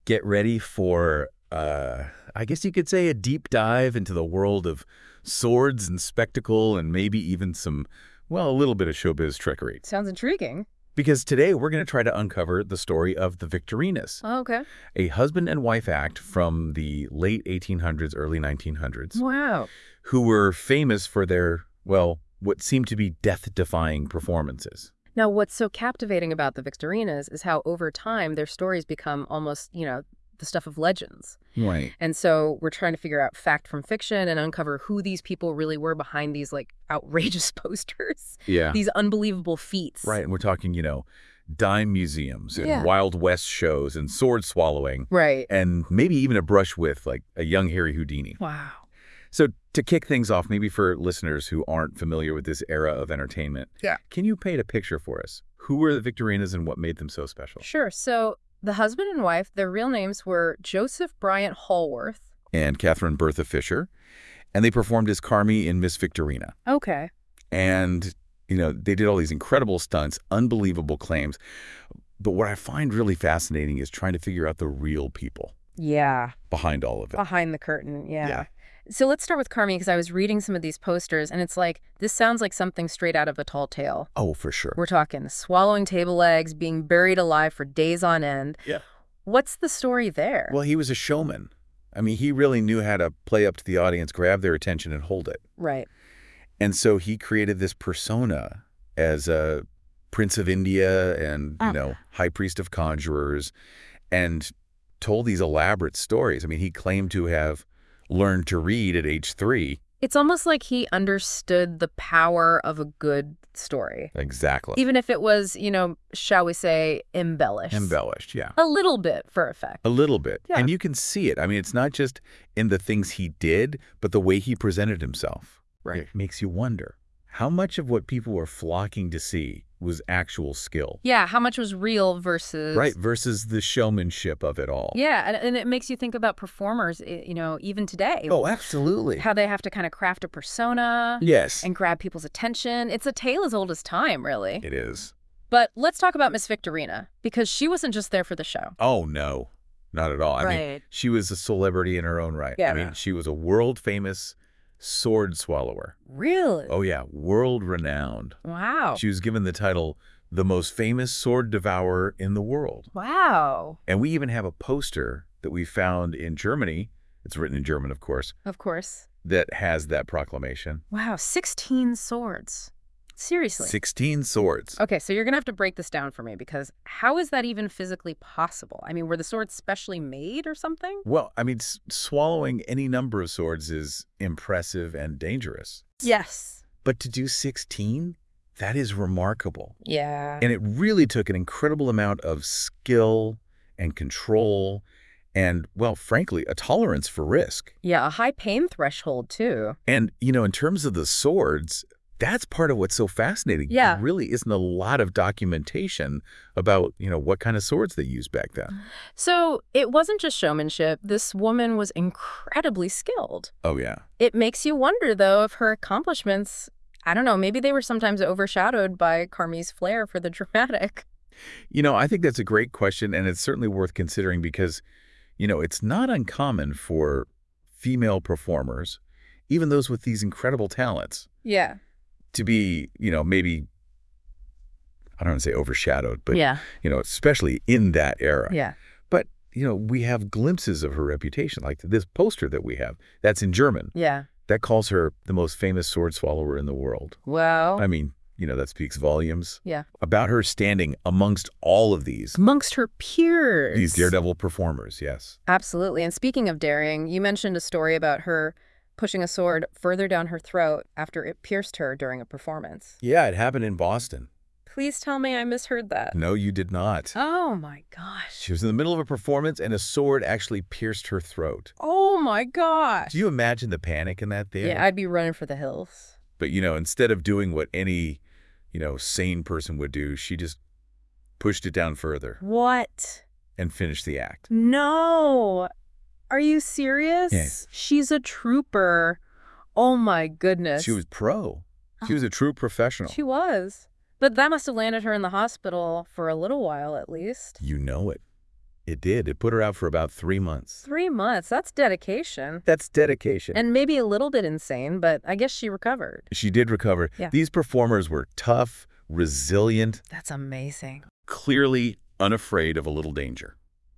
Get ready for, I guess you could say, a deep dive into the world of swords and spectacle and maybe even some, well, a little bit of showbiz trickery. Sounds intriguing. Because today we're going to try to uncover the story of the Victorinas, Oh, okay. a husband and wife act from the late 1800s, early 1900s, Wow. who were famous for their, well, what seemed to be death-defying performances. Now, what's so captivating about the Victorinas is how over time their stories become almost, the stuff of legends. Right. And so we're trying to figure out fact from fiction and uncover who these people really were behind these, outrageous posters. Yeah. These unbelievable feats. Right, and we're talking, dime museums and Yeah. Wild West shows and sword swallowing. Right. And maybe even a brush with, a young Harry Houdini. Wow. So to kick things off, maybe for listeners who aren't familiar with this era of entertainment, can you paint a picture for us? Who were the Victorinas and what made them so special? Sure. So the husband and wife, their real names were Joseph Bryant Hallworth. And Catherine Bertha Fisher. And they performed as Carmi in Miss Victorina. Okay. And, they did all these incredible stunts, unbelievable claims. But what I find really fascinating is trying to figure out the real people Yeah. behind all of it. Behind the curtain. Yeah. Yeah. So let's start with Carmi, because I was reading some of these posters, and it's this sounds like something straight out of A Tall Tale. Oh, for sure. We're talking swallowing table legs, being buried alive for days on end. Yeah. What's the story there? Well, he was a showman. I mean, he really knew how to play up to the audience, grab their attention, and hold it. Right. And so he created this persona as a Prince of India and, High Priest of Conjurers, and told these elaborate stories. I mean, he claimed to have learned to read at age 3. It's almost like he understood the power of a good story. Exactly. Even if it was, shall we say, embellished. Embellished, yeah. A little bit for effect. A little bit. Yeah. And you can see it. I mean, it's not just in the things he did, but the way he presented himself. Right. It makes you wonder, how much of what people were flocking to see was actual skill? Yeah, how much was real versus... Right, versus the showmanship of it all. Yeah, and it makes you think about performers, even today. Oh, absolutely. How they have to kind of craft a persona. Yes. And grab people's attention. It's a tale as old as time, really. It is. But let's talk about Miss Victorina, because she wasn't just there for the show. Oh, no. Not at all. I mean, Right. she was a celebrity in her own right. Yeah. I mean, she was a world-famous sword swallower. Really? Oh, yeah. World-renowned. Wow. She was given the title, the most famous sword devourer in the world. Wow. And we even have a poster that we found in Germany. It's written in German, of course, Of course. that has that proclamation. Wow, 16 swords. Seriously. 16 swords. Okay, so you're going to have to break this down for me, because how is that even physically possible? I mean, were the swords specially made or something? Well, I mean, swallowing any number of swords is impressive and dangerous. Yes. But to do 16, that is remarkable. Yeah. And it really took an incredible amount of skill and control and, well, frankly, a tolerance for risk. Yeah, a high pain threshold, too. And, in terms of the swords, that's part of what's so fascinating. Yeah. There really isn't a lot of documentation about, what kind of swords they used back then. So it wasn't just showmanship. This woman was incredibly skilled. Oh, yeah. It makes you wonder, though, if her accomplishments, I don't know, maybe they were sometimes overshadowed by Carmi's flair for the dramatic. I think that's a great question, and it's certainly worth considering because, it's not uncommon for female performers, even those with these incredible talents, Yeah. to be, maybe, I don't want to say overshadowed, but, Yeah. Especially in that era. Yeah. But, we have glimpses of her reputation, like this poster that we have. That's in German. Yeah. That calls her the most famous sword swallower in the world. Well. I mean, that speaks volumes. Yeah. About her standing amongst all of these Amongst her peers. These daredevil performers, yes. Absolutely. And speaking of daring, you mentioned a story about her pushing a sword further down her throat after it pierced her during a performance. Yeah, it happened in Boston. Please tell me I misheard that. No, you did not. Oh, my gosh. She was in the middle of a performance, and a sword actually pierced her throat. Oh, my gosh. Do you imagine the panic in that theater? Yeah, I'd be running for the hills. But, instead of doing what any, sane person would do, she just pushed it down further What? and finished the act. No. Are you serious? Yes. She's a trooper. Oh, my goodness. She was pro. She was a true professional. She was. But that must have landed her in the hospital for a little while, at least. You know it. It did. It put her out for about 3 months. 3 months. That's dedication. That's dedication. And maybe a little bit insane, but I guess she recovered. She did recover. Yeah. These performers were tough, resilient, That's amazing. clearly unafraid of a little danger.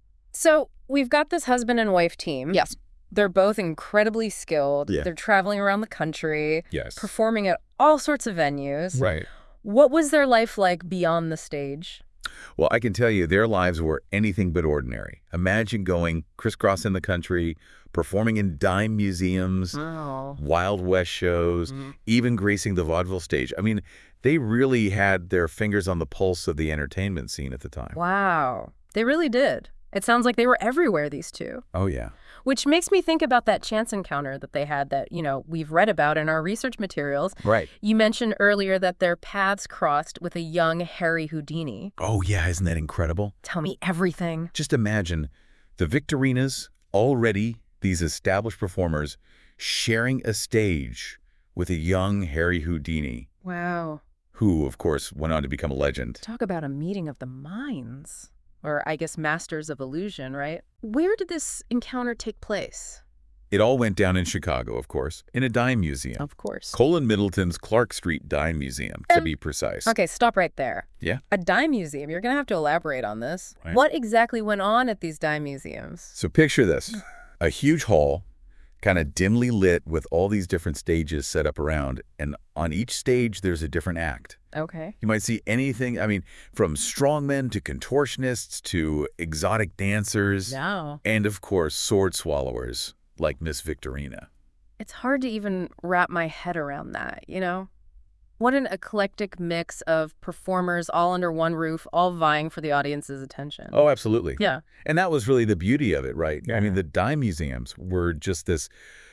So we've got this husband and wife team. Yes. They're both incredibly skilled. Yeah. They're traveling around the country, Yes. performing at all sorts of venues. Right. What was their life like beyond the stage? Well, I can tell you their lives were anything but ordinary. Imagine going crisscrossing the country, performing in dime museums, Oh. Wild West shows, even gracing the vaudeville stage. I mean, they really had their fingers on the pulse of the entertainment scene at the time. Wow. They really did. It sounds like they were everywhere, these two. Oh, yeah. Which makes me think about that chance encounter that they had that, we've read about in our research materials. Right. You mentioned earlier that their paths crossed with a young Harry Houdini. Oh, yeah. Isn't that incredible? Tell me everything. Just imagine the Victorinas, already these established performers, sharing a stage with a young Harry Houdini, Wow. who, of course, went on to become a legend. Talk about a meeting of the minds. Or I guess masters of illusion, right? Where did this encounter take place? It all went down in Chicago, of course, in a dime museum. Of course. Colin Middleton's Clark Street Dime Museum, to be precise. Okay, stop right there. Yeah? A dime museum. You're going to have to elaborate on this. Right. What exactly went on at these dime museums? So picture this. A huge hall, kind of dimly lit with all these different stages set up around, and on each stage there's a different act. Okay. You might see anything, from strongmen to contortionists to exotic dancers, No. and of course sword swallowers like Miss Victorina. It's hard to even wrap my head around that, What an eclectic mix of performers all under one roof, all vying for the audience's attention. Oh, absolutely. Yeah. And that was really the beauty of it, right? I mean, the dime museums were just this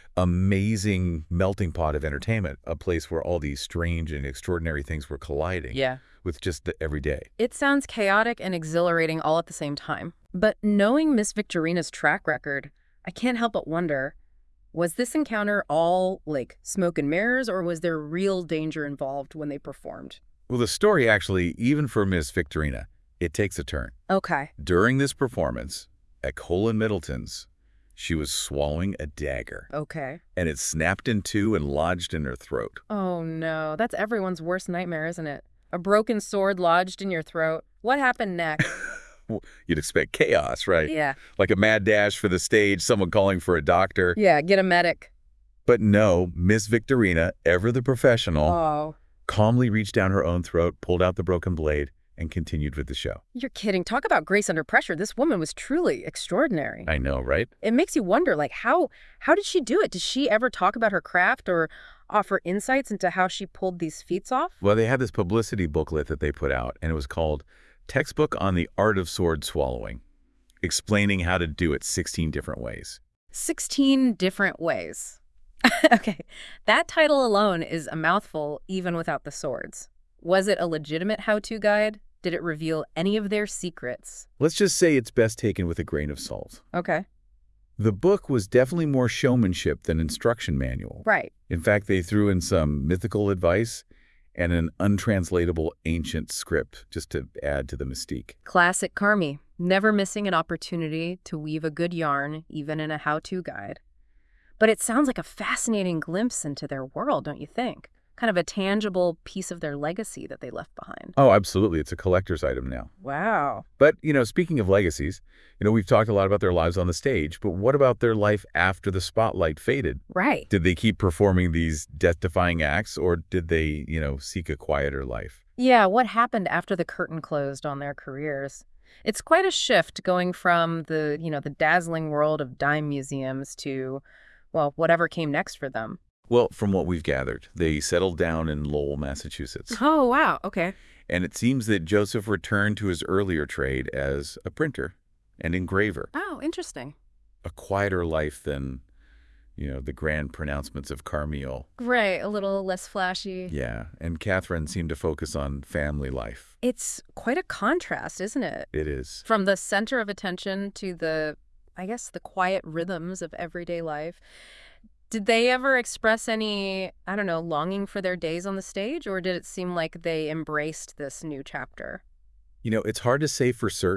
amazing melting pot of entertainment, a place where all these strange and extraordinary things were colliding Yeah. with just the everyday. It sounds chaotic and exhilarating all at the same time. But knowing Miss Victorina's track record, I can't help but wonder, was this encounter all, like, smoke and mirrors, or was there real danger involved when they performed? Well, the story actually, even for Miss Victorina, it takes a turn. Okay. During this performance at Colin Middleton's, she was swallowing a dagger, Okay. and it snapped in two and lodged in her throat. Oh, no. That's everyone's worst nightmare, isn't it? A broken sword lodged in your throat. What happened next? Well, you'd expect chaos, right? Yeah. Like a mad dash for the stage, someone calling for a doctor. Yeah, get a medic. But no, Miss Victorina, ever the professional, Oh. calmly reached down her own throat, pulled out the broken blade, and continued with the show. You're kidding. Talk about grace under pressure. This woman was truly extraordinary. I know, right? It makes you wonder, like, how did she do it? Did she ever talk about her craft or offer insights into how she pulled these feats off? Well, they had this publicity booklet that they put out, and it was called Textbook on the Art of Sword Swallowing, explaining how to do it 16 different ways. 16 different ways. Okay, that title alone is a mouthful even without the swords. Was it a legitimate how-to guide? Did it reveal any of their secrets? Let's just say it's best taken with a grain of salt. Okay. The book was definitely more showmanship than instruction manual. Right. In fact, they threw in some mythical advice and an untranslatable ancient script just to add to the mystique. Classic Carmi, never missing an opportunity to weave a good yarn, even in a how-to guide. But it sounds like a fascinating glimpse into their world, don't you think? Kind of a tangible piece of their legacy that they left behind. Oh, absolutely. It's a collector's item now. Wow. But, speaking of legacies, we've talked a lot about their lives on the stage, but what about their life after the spotlight faded? Right. Did they keep performing these death-defying acts, or did they, seek a quieter life? Yeah, what happened after the curtain closed on their careers? It's quite a shift going from the dazzling world of dime museums to, well, whatever came next for them. Well, from what we've gathered, they settled down in Lowell, Massachusetts. Oh, wow. Okay. And it seems that Joseph returned to his earlier trade as a printer and engraver. Oh, interesting. A quieter life than, the grand pronouncements of Carmiel. Right, a little less flashy. Yeah, and Catherine seemed to focus on family life. It's quite a contrast, isn't it? It is. From the center of attention to the quiet rhythms of everyday life. Did they ever express any, longing for their days on the stage, or did it seem like they embraced this new chapter? It's hard to say for certain,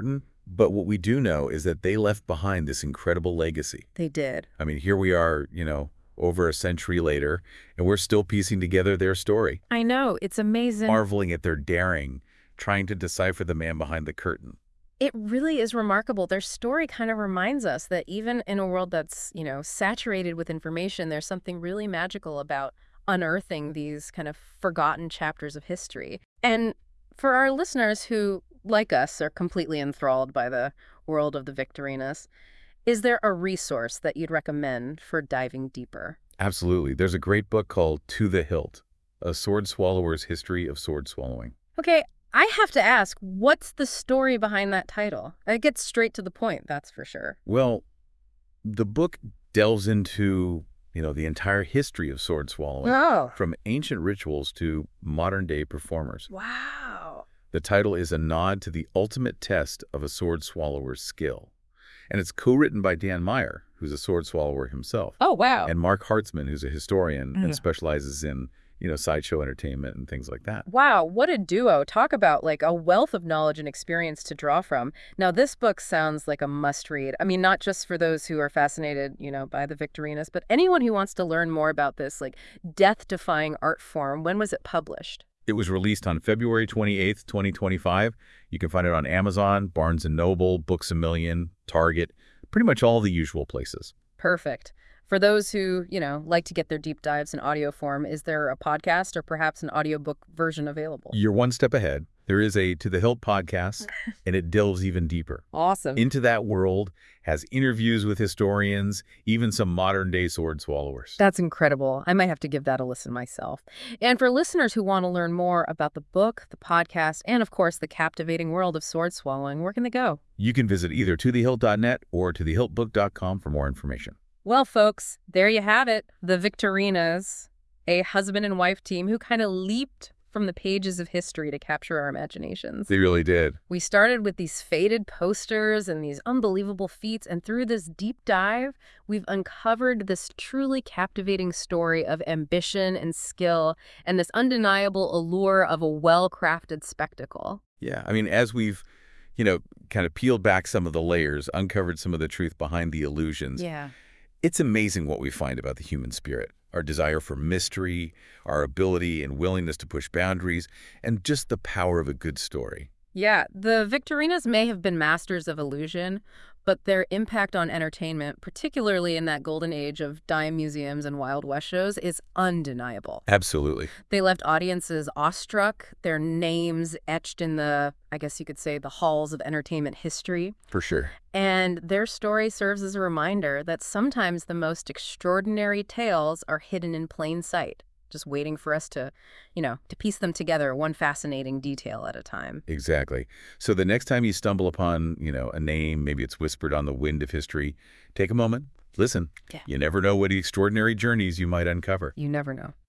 But what we do know is that they left behind this incredible legacy. They did. I mean, here we are, over a century later, and we're still piecing together their story, I know. It's amazing. marveling at their daring, trying to decipher the man behind the curtain. It really is remarkable. Their story kind of reminds us that even in a world that's, saturated with information, there's something really magical about unearthing these kind of forgotten chapters of history. And for our listeners who, like us, are completely enthralled by the world of the Victorinas, is there a resource that you'd recommend for diving deeper? Absolutely. There's a great book called To the Hilt, A Sword Swallower's History of Sword Swallowing. Okay, I have to ask, what's the story behind that title? It gets straight to the point, that's for sure. Well, the book delves into, the entire history of sword swallowing, Oh, from ancient rituals to modern-day performers. wow. The title is a nod to the ultimate test of a sword swallower's skill. And it's co-written by Dan Meyer, who's a sword swallower himself, Oh, wow. and Mark Hartzman, who's a historian and specializes in, sideshow entertainment and things like that. Wow, what a duo. Talk about like a wealth of knowledge and experience to draw from. Now, this book sounds like a must read. I mean, not just for those who are fascinated, by the Victorinas, but anyone who wants to learn more about this like death-defying art form. When was it published? It was released on February 28th, 2025. You can find it on Amazon, Barnes & Noble, Books A Million, Target, pretty much all the usual places. Perfect. For those who, like to get their deep dives in audio form, is there a podcast or perhaps an audiobook version available? You're one step ahead. There is a To the Hilt podcast, and it delves even deeper Awesome. into that world, has interviews with historians, even some modern-day sword swallowers. That's incredible. I might have to give that a listen myself. And for listeners who want to learn more about the book, the podcast, and of course the captivating world of sword swallowing, where can they go? You can visit either tothehilt.net or tothehiltbook.com for more information. Well, folks, there you have it. The Victorinas, a husband and wife team who kind of leaped from the pages of history to capture our imaginations. They really did. We started with these faded posters and these unbelievable feats, and through this deep dive, we've uncovered this truly captivating story of ambition and skill and this undeniable allure of a well-crafted spectacle. Yeah, I mean, as we've, kind of peeled back some of the layers, uncovered some of the truth behind the illusions, Yeah. it's amazing what we find about the human spirit, our desire for mystery, our ability and willingness to push boundaries, and just the power of a good story. Yeah, the Victorinas may have been masters of illusion, but their impact on entertainment, particularly in that golden age of dime museums and Wild West shows, is undeniable. Absolutely. They left audiences awestruck, their names etched in the, I guess you could say, the halls of entertainment history. For sure. And their story serves as a reminder that sometimes the most extraordinary tales are hidden in plain sight, just waiting for us to, to piece them together, one fascinating detail at a time. Exactly. So the next time you stumble upon, a name, maybe it's whispered on the wind of history, take a moment, listen. Yeah. You never know what extraordinary journeys you might uncover. You never know.